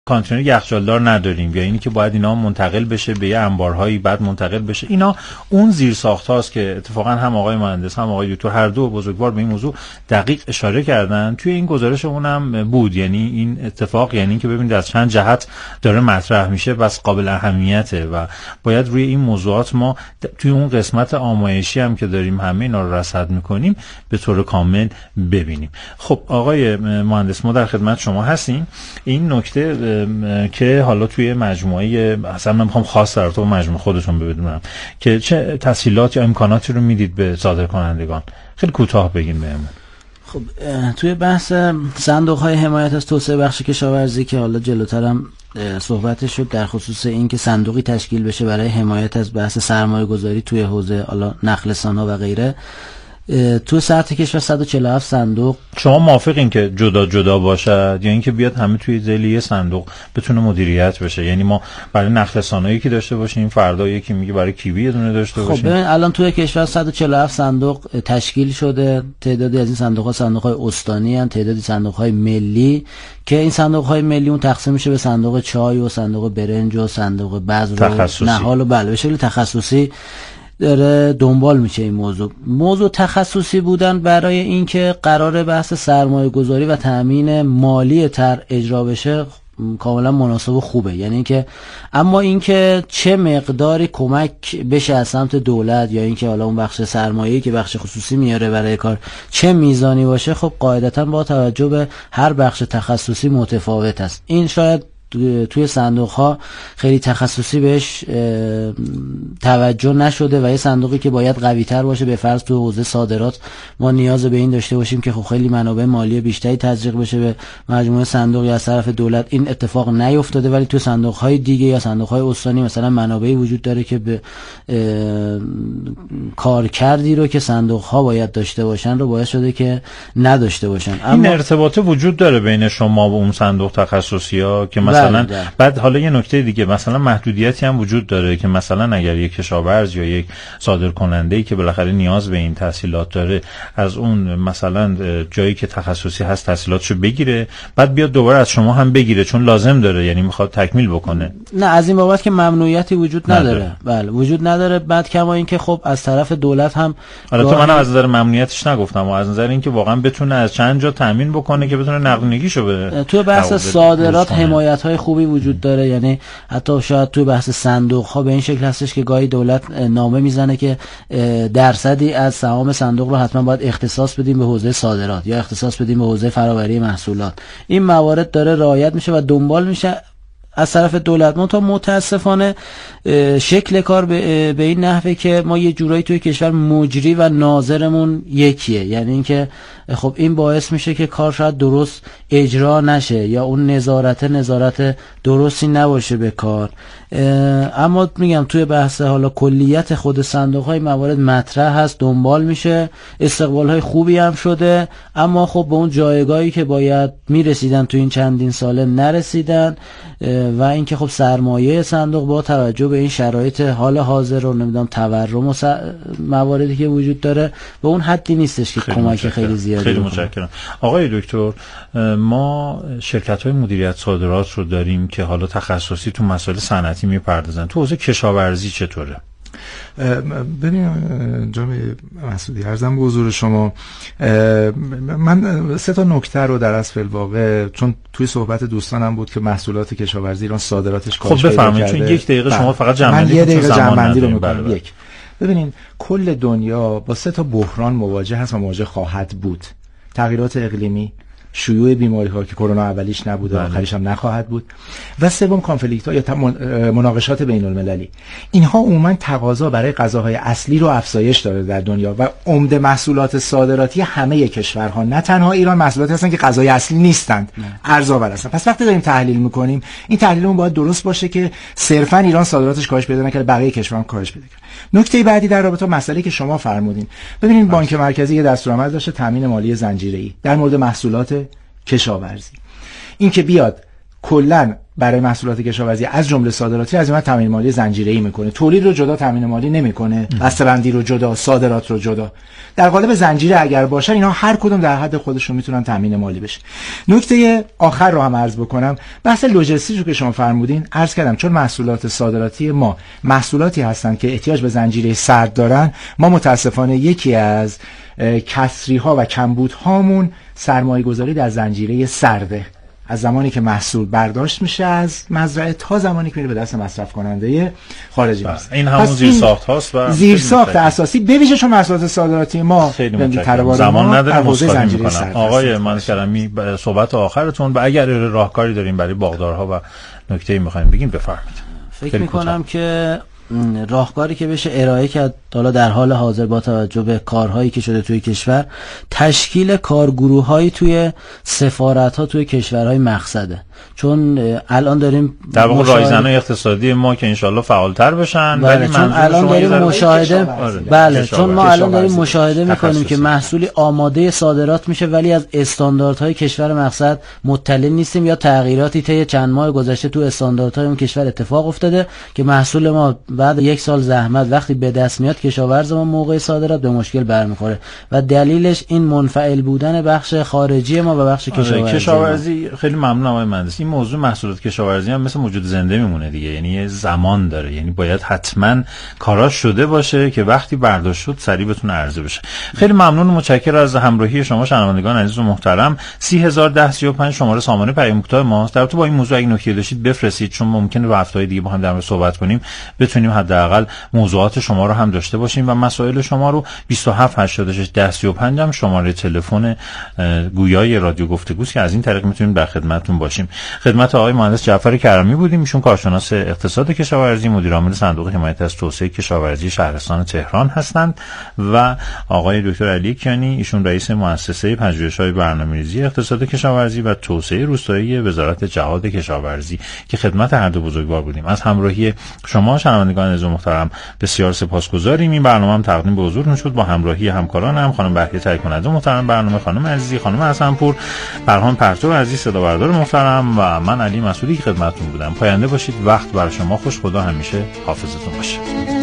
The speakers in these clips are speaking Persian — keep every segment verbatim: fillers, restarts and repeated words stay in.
کانتینر یخچالدار نداریم یا اینی که باید اینا منتقل بشه به یه انبارهایی بعد منتقل بشه. اینا اون زیرساخت‌هاست که اتفاقا هم آقای مهندس هم آقای دکتر هر دو بزرگوار به این موضوع دقیق اشاره کردن توی این گزارشمون هم بود. یعنی این اتفاق یعنی که ببینید از چند جهت داره مطرح میشه، بس قابل اهمیته و باید روی این موضوعات ما توی اون قسمت آمایشی هم که داریم همه اینا رو رصد می‌کنیم به طور کامل ببینیم. خب آقای مهندس ما در خدمت شما هستیم. این نکته که حالا توی مجموعه اصلا من میخوام خاص در تو مجموعه خودتون بدونم که چه تسهیلات یا امکاناتی رو میدید به صادرکنندگان، خیلی کوتاه بگین بهمون. خب توی بحث صندوق های حمایت از توسعه بخش کشاورزی که حالا جلوتر هم صحبتش شد در خصوص این که صندوقی تشکیل بشه برای حمایت از بحث سرمایه گذاری توی حوزه حالا نخلستان ها و غیره، تو سطح کشور صد و چهل و هفت صندوق. شما موافقین که جدا جدا باشد یا اینکه بیاد همه توی ذیل صندوق بتونه مدیریت بشه؟ یعنی ما برای نخلستانایی که داشته باشیم، فردا یکی میگه برای کیوی یه دونه داشته باشیم. خب ببین الان توی کشور صد و چهل و هفت صندوق تشکیل شده. تعدادی از این صندوق ها صندوق های استانی ان، تعدادی صندوق های ملی که این صندوق های ملی اون تقسیم میشه به صندوق چای و صندوق برنج و صندوق بذر و نهال و بله به شکل تخصصی داره دنبال میشه این موضوع. موضوع تخصصی بودن برای اینکه قرار بحث سرمایه گذاری و تأمین مالی تر اجرا بشه کاملا مناسب و خوبه. یعنی اینکه اما اینکه چه مقداری کمک بشه از سمت دولت یا اینکه حالا اون بخش سرمایه‌ای که بخش خصوصی میاره برای کار چه میزانی باشه، خب قاعدتاً با توجه به هر بخش تخصصی متفاوت است. این شاید توی صندوق ها خیلی تخصصی بهش توجه نشده و یه صندوقی که باید قوی تر باشه، به فرض تو حوزه صادرات ما نیاز به این داشته باشیم که خب خیلی منابع مالی بیشتری تزریق بشه به مجموعه صندوقی از طرف دولت، این اتفاق نیفتاده. ولی تو صندوق های دیگه یا صندوق های استانی مثلا منابعی وجود داره که به کارکردی رو که صندوق ها باید داشته باشن رو باعث شده که نداشته باشن. این ارتباط وجود داره بین شما و اون صندوق تخصصی ها که مثلا بعد حالا یه نکته دیگه، مثلا محدودیتی هم وجود داره که مثلا اگر یک کشاورز یا یک صادرکننده‌ای که بالاخره نیاز به این تسهیلات داره از اون مثلا جایی که تخصصی هست تسهیلاتشو بگیره، بعد بیاد دوباره از شما هم بگیره چون لازم داره، یعنی میخواد تکمیل بکنه. نه از این بابت که ممنوعیتی وجود نداره. نداره. بله وجود نداره. بعد کما این که خب از طرف دولت هم البته منم از نظر ممنوعیتش نگفتم و از نظر اینکه واقعا بتونه از چند جا تامین بکنه که بتونه نقدینگیشو به تو بحث صادرات حمایت‌های خوبی وجود داره. یعنی حتی شاید توی بحث صندوق ها به این شکل هستش که گاهی دولت نامه میزنه که درصدی از سهام صندوق رو حتما باید اختصاص بدیم به حوزه صادرات یا اختصاص بدیم به حوزه فرآوری محصولات. این موارد داره رعایت میشه و دنبال میشه از طرف دولت. ما تا متاسفانه شکل کار به, به این نحوه که ما یه جورایی توی کشور مجری و ناظرمون یکیه. یعنی اینکه خب این باعث میشه که کار شاید درست اجرا نشه یا اون نظارت نظارت درستی نباشه به کار. اما میگم توی بحث حالا کلیت خود صندوق های موارد مطرح هست، دنبال میشه، استقبال های خوبی هم شده، اما خب به اون جایگاهی که باید میرسیدن تو این چندین ساله نرسیدن و اینکه خب سرمایه صندوق با توجه به این شرایط حال حاضر رو نمیدونم تورم و مواردی که وجود داره به اون حدی نیستش که کمک خیلی زیادی. خیلی متشکرم. آقای دکتر، ما شرکت‌های مدیریت صادرات رو داریم که حالا تخصصی تو مسائل صنعتی میپردازن. تو حوزه کشاورزی چطوره؟ ببین جناب مسعودی، عرضم به حضور شما، من سه تا نکته رو در اصل الواقع چون توی صحبت دوستانم بود که محصولات کشاورزی ایران صادراتش کاهش پیدا کرده. خب بفرمایید، چون یک دقیقه شما فقط جمع‌بندی من یه دقیقه جمع‌بندی رو می‌کنم. یک، ببینین کل دنیا با سه تا بحران مواجه هست و مواجه خواهد بود: تغییرات اقلیمی، شیوع بیماری‌ها که کرونا اولیش نبود و آخریش هم نخواهد بود، و سوم کانفلیکت‌ها یا مناقشات بین‌المللی. اینها عموماً تقاضا برای غذاهای اصلی رو افزایش داده در دنیا و عمده محصولات صادراتی همه کشورها، نه تنها ایران، محصولاتی هستن که غذای اصلی نیستند، ارزآور هستن. پس وقتی داریم تحلیل می‌کنیم، این تحلیلمون باید درست باشه که صرفاً ایران صادراتش کاهش پیدا نکنه، بقیه کشورها کاهش پیدا کنن. نکته بعدی در رابطه با مسئله که شما فرمودین، ببینید بانک مرکزی یه دستورالعمل داشته تامین مالی زنجیره‌ای در مورد محصولات کشاورزی. این که بیاد کلا برای محصولات کشاورزی از جمله صادراتی از این تامین مالی زنجیره‌ای میکنه. تولید رو جدا تامین مالی نمیکنه، بسته‌بندی رو جدا، صادرات رو جدا. در قالب زنجیره اگر باشن اینا هر کدوم در حد خودشون میتونن تامین مالی بشه. نکته آخر رو هم عرض بکنم، بحث لوجستیک رو که شما فرمودین عرض کردم، چون محصولات صادراتی ما محصولاتی هستن که احتیاج به زنجیره سرد دارن، ما متاسفانه یکی از کسری ها و کمبود هامون سرمایه گذاری در زنجیره سرده. از زمانی که محصول برداشت میشه از مزرعه تا زمانی که میره به دست مصرف کننده خارجی است. این همون زیرساخت هاست و زیرساخت اساسی به ویژه چون محصولات صادراتی ما خیلی زمان نداریم حوزه میکنم. آقای مهندس کرمی صحبت آخرتون و اگر راهکاری داریم برای باغدارها و نکته‌ای میخوایم بگین بفرمایید. فکر میکنم که راهکاری که بشه ارائه کرد حالا در حال حاضر با توجه به کارهایی که شده توی کشور، تشکیل کارگروه‌هایی توی سفارت‌ها توی کشورهای مقصده. چون الان داریم در واقع رایزنای اقتصادی ما که انشالله فعالتر بشن، ولی چون الان داریم مشاهده بله چون ما الان داریم مشاهده میکنیم که محصولی آماده صادرات میشه ولی از استانداردهای کشور مقصد مطلع نیستیم یا تغییراتی طی چند ماه گذشته تو استانداردهای اون کشور اتفاق افتاده که محصول ما بعد یک سال زحمت وقتی به دست میاد کشاورز ما موقع صادرات به مشکل برمیخوره و دلیلش این منفعل بودن بخش خارجی ما و بخش کشاورزی. کشاورزی خیلی ممنونم آقای مهندس. این موضوع محصولات کشاورزی هم مثل موجود زنده میمونه دیگه، یعنی زمان داره، یعنی باید حتما کاراش شده باشه که وقتی برداشت شد سریع بتونه عرضه بشه. خیلی ممنون و متشکرم از همراهی شما شنوندگان عزیز و محترم. سی هزار و ده سی و پنج شماره سامانه پیام کوتاه ماست. در تو با این موضوع اگه نکته داشتید بفرستید، چون ممکنه با هفته‌های دیگه با هم در مورد صحبت کنیم، بتونیم حداقل موضوعات شما رو هم داشته باشیم و مسائل شما رو. بیست و هفت هشتاد و شش ده سی و پنج هم شماره تلفن گویای رادیو گفتگوست که از این طریق میتونیم در خدمتتون باشیم. خدمت آقای مهندس جعفر کرمی بودیم، ایشون کارشناس اقتصاد کشاورزی، مدیر عامل صندوق حمایت از توسعه کشاورزی شهرستان تهران هستند و آقای دکتر علی کیانی، ایشون رئیس مؤسسه پژوهش‌های برنامه‌ریزی اقتصاد کشاورزی و توسعه روستایی وزارت جهاد کشاورزی که خدمت هر دو بزرگوار بودیم. از همراهی شما شنوندگان عزیز و محترم بسیار سپاسگزاریم. این برنامه هم تقدیم به حضورتون شد با همراهی همکارانم، خانم بهیه تهیه کننده محترم برنامه، خانم عزیزی، خانم حسنپور، فرهان پرتو عزیز صدا بردار محترم و من علی مسعودی که خدمتتون بودم. پاینده باشید. وقت برای شما خوش. خدا همیشه حافظتون باشه.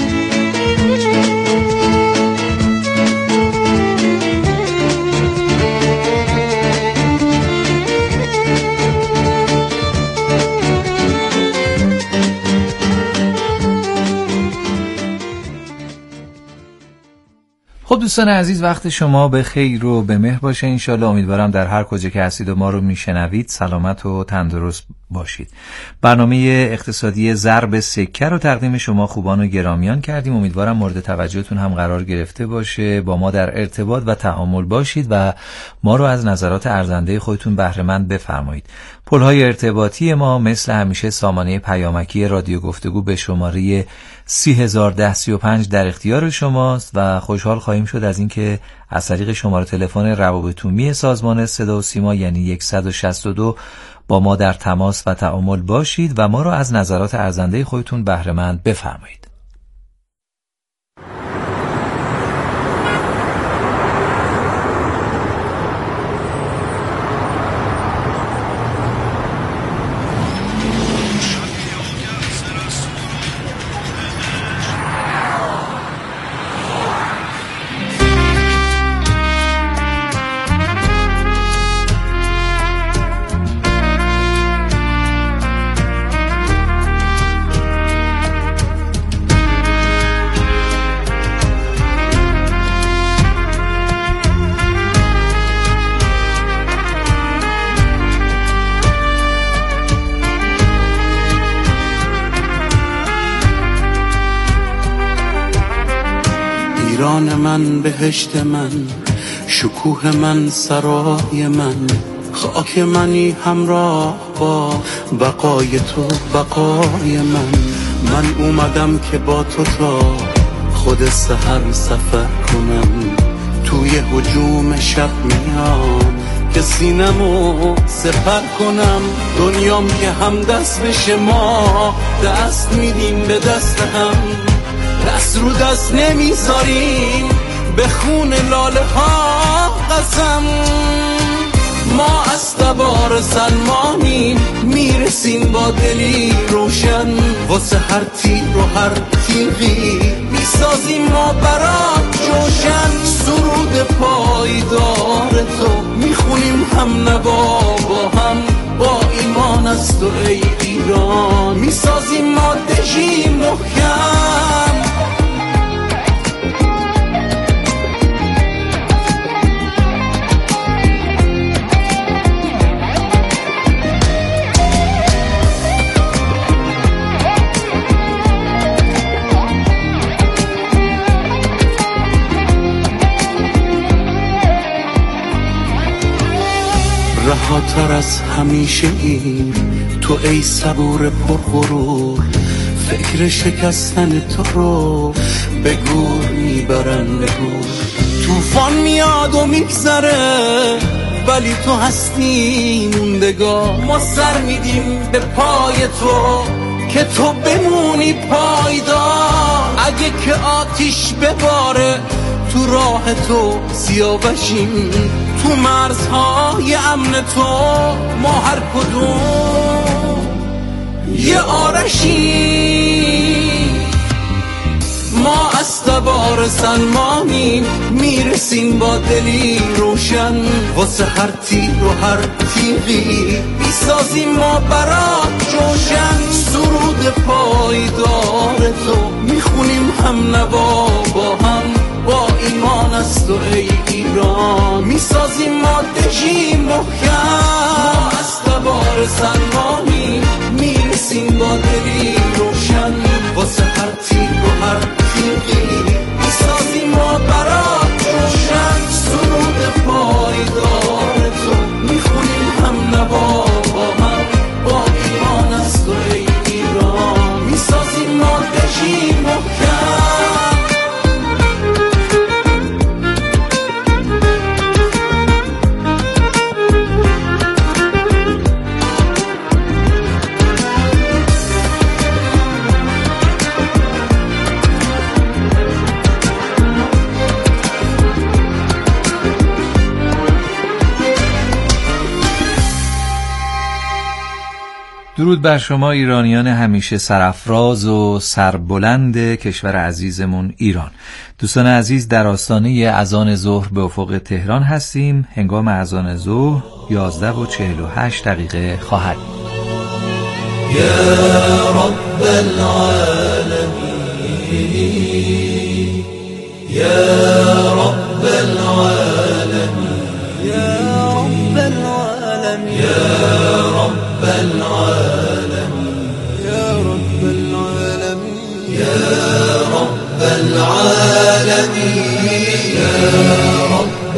خب دوستان عزیز، وقت شما به خیر و به مهر باشه انشالله. امیدوارم در هر کجا که هستید و ما رو میشنوید سلامت و تندرست باشید. برنامه اقتصادی ضرب سکه رو تقدیم شما خوبان و گرامیان کردیم. امیدوارم مورد توجهتون هم قرار گرفته باشه. با ما در ارتباط و تعامل باشید و ما رو از نظرات ارزنده خودتون بهره مند بفرمایید. پل‌های ارتباطی ما مثل همیشه سامانه پیامکی رادیو گفتگو به شماره سی هزار و ده سی و پنج در اختیار شماست و خوشحال خواهیم شد از اینکه از طریق شماره تلفن روابط عمومی سازمان صدا و سیما یعنی صد و شصت و دو با ما در تماس و تعامل باشید و ما رو از نظرات ارزنده خودتون بهره مند بفرمایید. ایران من، بهشت من، شکوه من، سرای من، خاک منی همراه با بقای تو بقای من. من اومدم که با تو تا خود سحر سفر کنم، توی هجوم شب میام که سینمو سپر کنم. دنیام که هم دست بشه ما دست میدیم به دست هم، دست رو دست نمیذاریم به خون لاله ها قسم. ما از تبار سلمانیم، میرسیم با دلی روشن، واسه هر تیر و هر تیغی میسازیم ما برات جوشن. سرود پایدار تو میخونیم هم نوا با هم، با ایمان از تو ای ایران میسازیم ما دژی محکم. رهاتر از همیشه ایم تو ای صبور پرغرور، فکر شکستن تو رو به گور میبرن به گور. طوفان میاد و میگذره ولی تو هستی موندگار، ما سر میدیم به پای تو که تو بمونی پایدار. اگه که آتیش بباره تو راه تو سیاوشیم، تو مرزهای امن تو ما هر کدوم یه آرشیم. ما از تبار سلمانیم، میرسیم با دلی روشن، واسه هر تیر و هر تیغی میسازیم ما برات جوشن. سرود پایدار تو میخونیم هم نوا با هم، با ایمان از تو ای ایران میسازیم ما دژی محکم. ما از تبار سلمانیم، میرسیم با دلی روشن، واسه هر تیر و هر تیغی میسازیم ما برات جوشن. سرود پایدار تو میخونیم هم نوا با هم، با ایمان از تو ای ایران میسازیم ما دژی محکم. درود بر شما ایرانیان همیشه سرافراز و سربلند کشور عزیزمون ایران. دوستان عزیز، در آستانه اذان ظهر به افق تهران هستیم. هنگام اذان ظهر یازده و چهل و هشت دقیقه خواهد. یا رب العالمین، یا رب العالمین، یا رب العالمین، یا رب العالمین، یا رب العالمین، یا رب العالمین، یا رب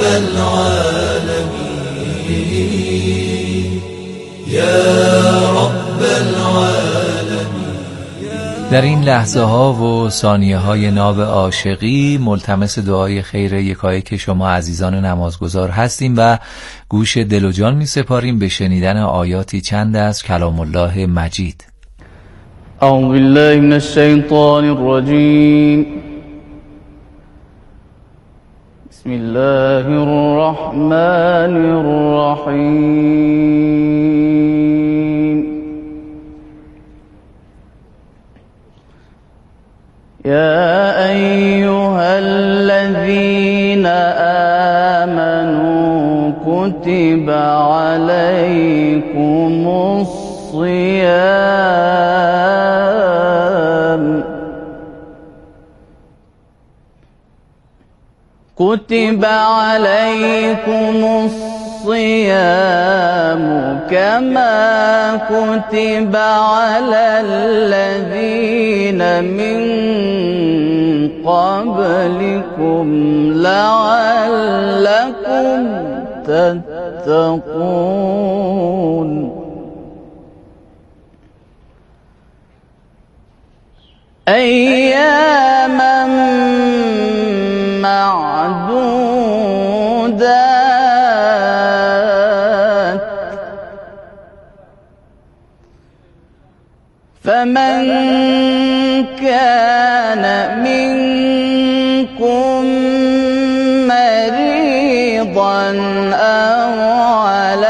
العالمین، یا رب العالمین. در این لحظه ها و ثانیه های ناب عاشقی ملتمس دعای خیر یکایک شما عزیزان نمازگزار هستیم و گوش دل و جان می سپاریم به شنیدن آیاتی چند از کلام الله مجید. اعوذ بالله من الشیطان الرجیم، بسم الله الرحمن الرحیم. يا أيها الذين آمنوا كتب عليكم الصيام كتب عليكم الصيام كما كتب على الذين من قبلكم لعلكم تتقون. أياما معدودات، فمن كان منكم مريضا أو على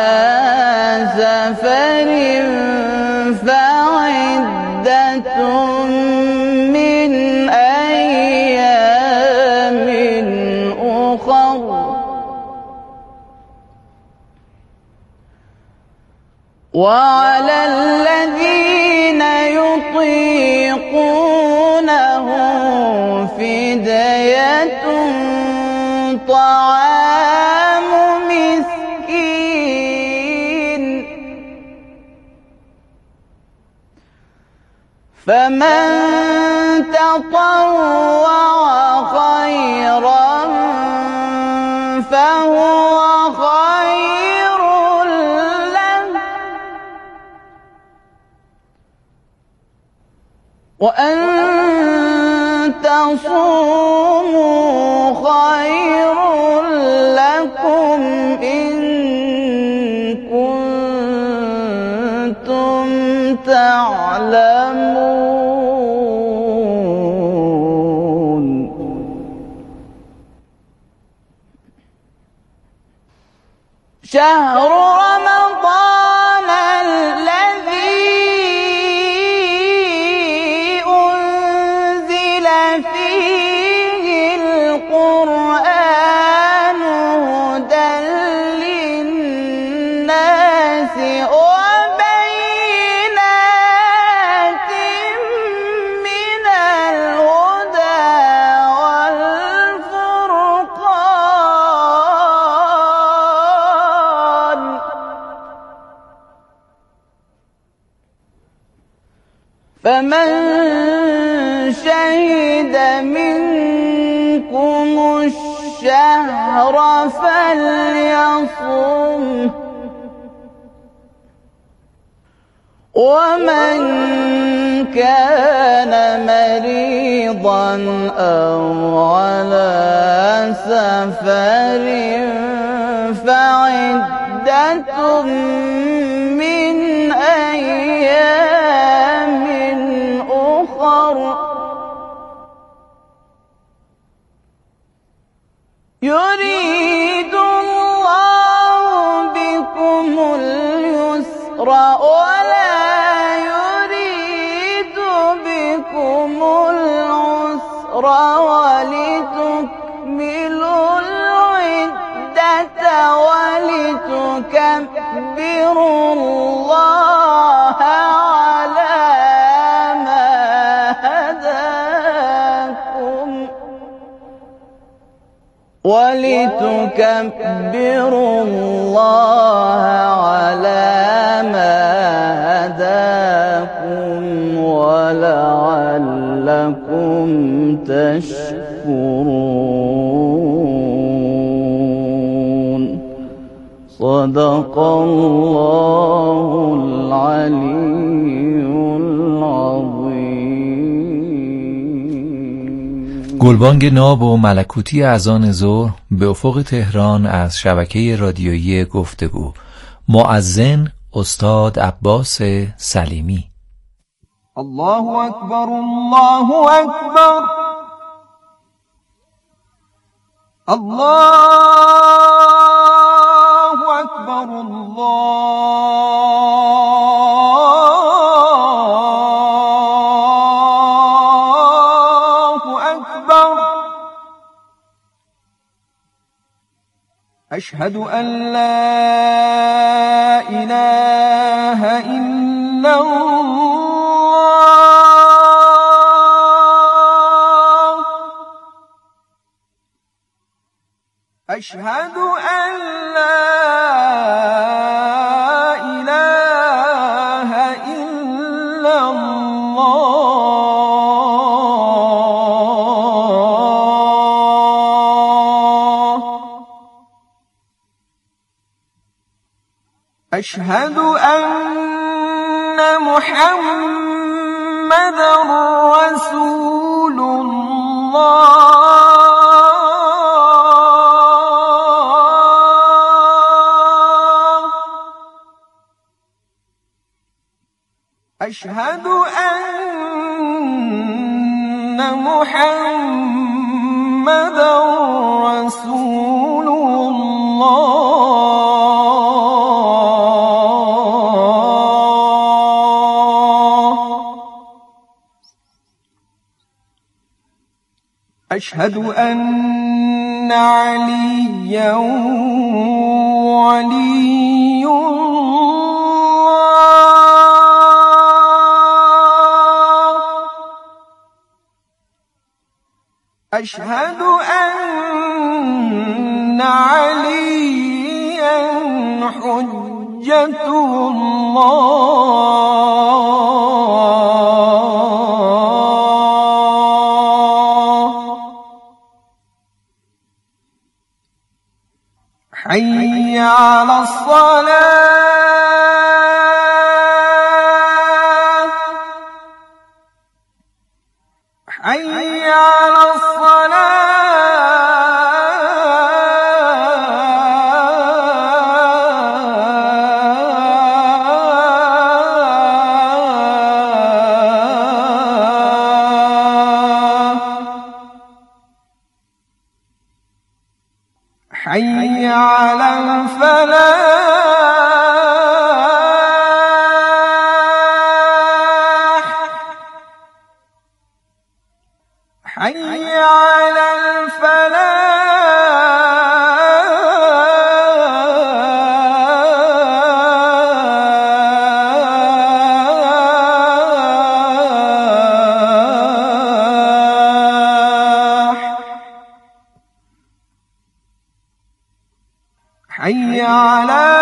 من أيام أخر وعلى الذين يطيقونه فدية طعام مسكين فمن تطوع خيرا فهو خير له وأن تصوموا خير لكم إن كنتم تعلمون. شهر رمضان الذي أنزل فيه القرآن هدى للناس وبينات من الهدى والفرقان فمن شهد منكم الشهر فليصم ومن كان مريضا أو على سفر فعدة من أيام أخر يريد الله بكم اليسر ولا يريد بكم العسر ولتكملوا العدة ولتكبروا الله على ما هداكم ولتكبروا الله على ما هداكم ولعلكم تشكرون. صدق الله العلي العظيم. گلبانگ ناب و ملکوتی اذان ظهر به افق تهران از شبکه رادیویی گفتگو. مؤذن استاد عباس سلیمی. الله اکبر الله اکبر الله اکبر الله اکبر اشهد ان لا اله الا الله اشهد ان لا اله الا الله اشهد ان محمدا رسول الله أشهد أن محمدا رسول الله أشهد أن عليا ولي الله أشهد أن عليا حجة الله حي على الصلاة حي على حي على الفلاح حي على حي على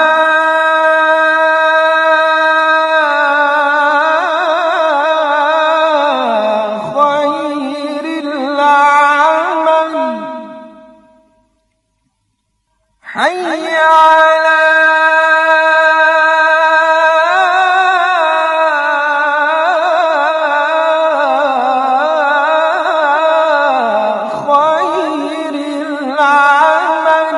خير العمل حي على خير العمل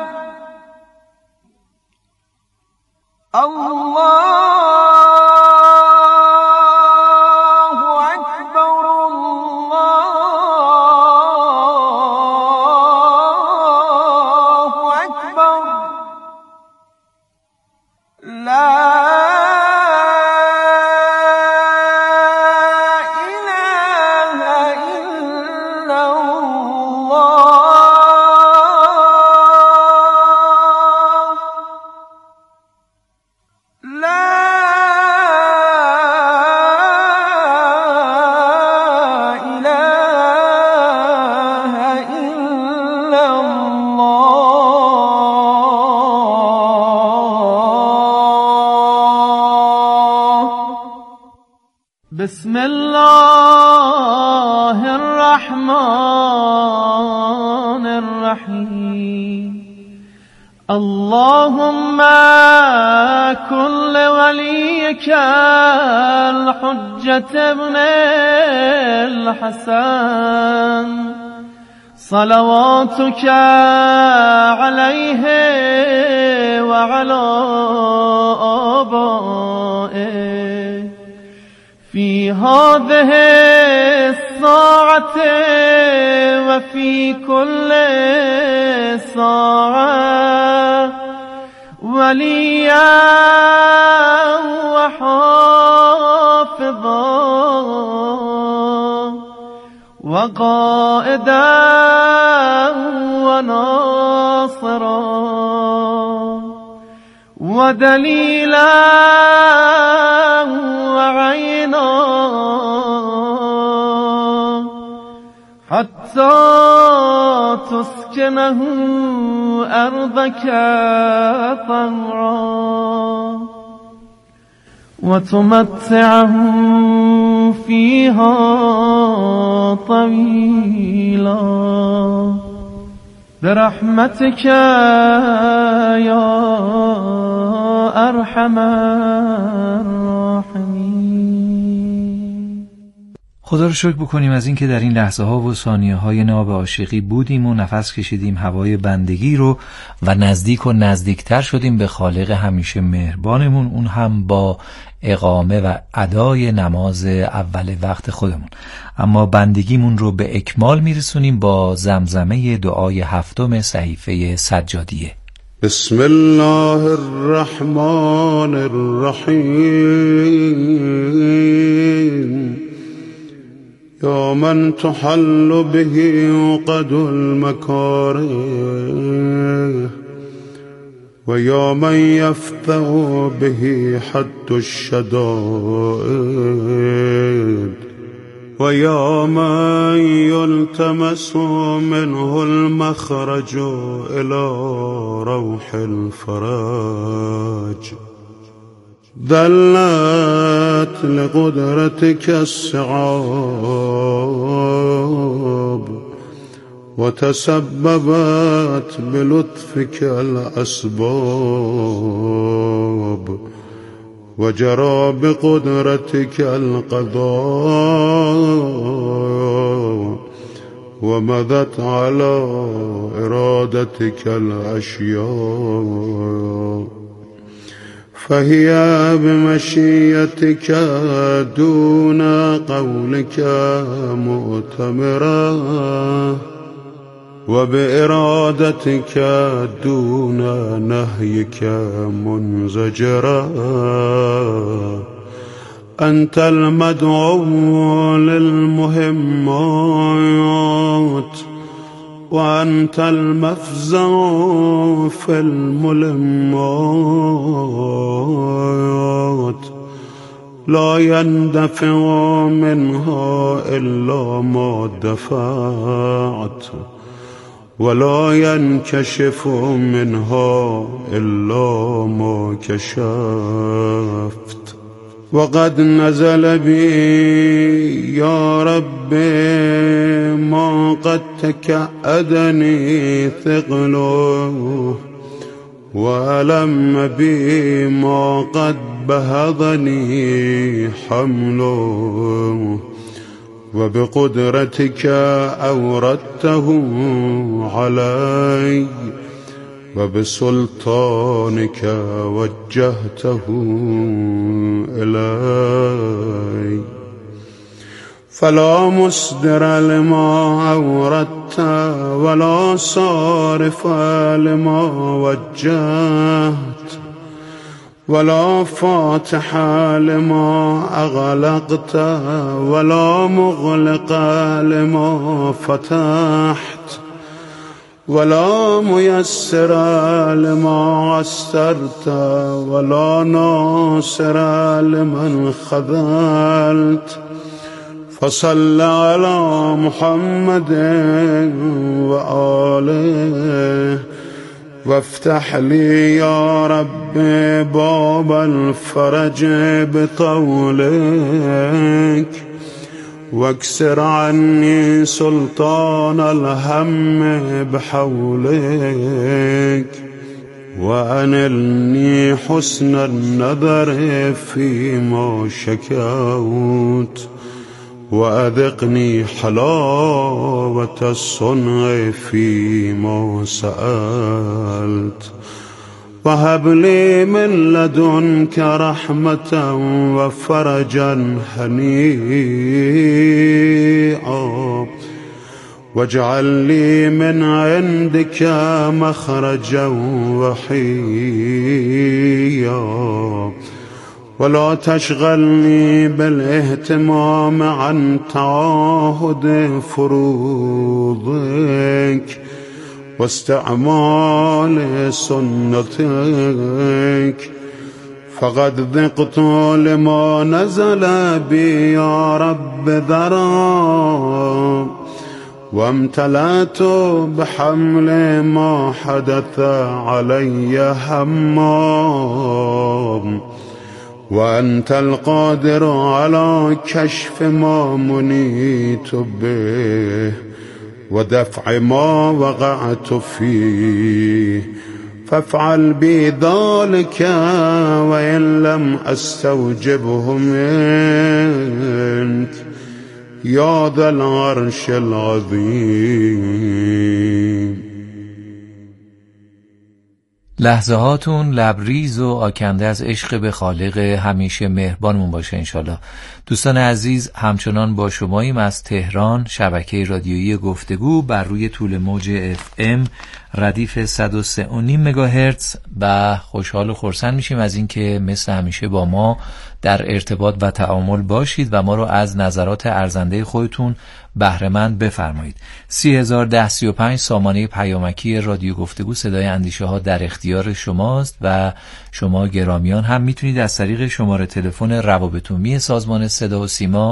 الله أكبر الله أكبر لا إله إلا الله لا إله إلا الله بسم الله الرحمن الرحيم اللهم كن لوليك الحجة ابن الحسن صلواتك عليه وعلى آبائه في هذه الساعة وفي كل ساعة وليا وحافظا وقائدا وناصرا ودليلا وعينا حتى تسكنه أرضك طوعا وتمتعه فيها طويلا برحمتك يا أرحم الراحمين. خدا رو شکر بکنیم از این که در این لحظه ها و ثانیه های ناب عاشقی بودیم و نفس کشیدیم هوای بندگی رو و نزدیک و نزدیکتر شدیم به خالق همیشه مهربانمون، اون هم با اقامه و ادای نماز اول وقت خودمون. اما بندگیمون رو به اکمال میرسونیم با زمزمه دعای هفتم صحیفه سجادیه. بسم الله الرحمن الرحیم یا من تحل به عقد المکاره و یا من یفتح به حد الشدائد و یا من یلتمس منه المخرج الى روح الفرج دلت لقدرتك الصعاب وتسببت بلطفك الأسباب وجرى بقدرتك القضاء ومضت على إرادتك الأشياء فهي بمشيتك دون قولك مؤتمرة وبإرادتك دون نهيك منزجرة أنت المدعو للمهمات وأنت المفزع في الملمات لا يندفع منها إلا ما دفعت ولا ينكشف منها إلا ما كشفت وقد نزل بي يا رب ما قد تكأدني ثقله وألم بي ما قد بهضني حمله وبقدرتك أوردته علي وبسلطانك وجهته إلي فلا مصدر لما أوردت ولا صارف لما وجهت ولا فاتح لما أغلقت ولا مغلق لما فتحت ولا ميسر لما عسرت ولا ناصر لمن خذلت فصل على محمد وآله وافتح لي يا رب باب الفرج بطولك واكسر عني سلطان الهم بحولك وأنلني حسن النظر فيما شكوت وأذقني حلاوة الصنع فيما سألت وهب لي من لدنك رحمة وفرجا هنيئا واجعل لي من عندك مخرجا وحيا ولا تشغلني بالاهتمام عن تعاهد فروضك واستعمال سنتك فقد ذقت لما نزل بي يا رب ذرا وامتلأت بحمل ما حدث علي همام وأنت القادر على كشف ما منيت به ودفع ما وقعت فيه فافعل بي ذلك وإن لم أستوجبه منك يا ذا العرش العظيم. لحظه هاتون لبریز و آکنده از عشق به خالق همیشه مهربانمون باشه انشالله. دوستان عزیز، همچنان با شماییم از تهران، شبکه رادیویی گفتگو بر روی طول موج اف ام ردیف صد و سه و نیم مگاهرتز و خوشحال و خرسند میشیم از اینکه مثل همیشه با ما در ارتباط و تعامل باشید و ما رو از نظرات ارزنده خودتون بهره‌مند بفرمایید. سی هزار ده سی و پنج سامانه پیامکی رادیو گفتگو صدای اندیشه ها در اختیار شماست و شما گرامیان هم میتونید از طریق شماره تلفن روابط عمومی سازمان صدا و سیما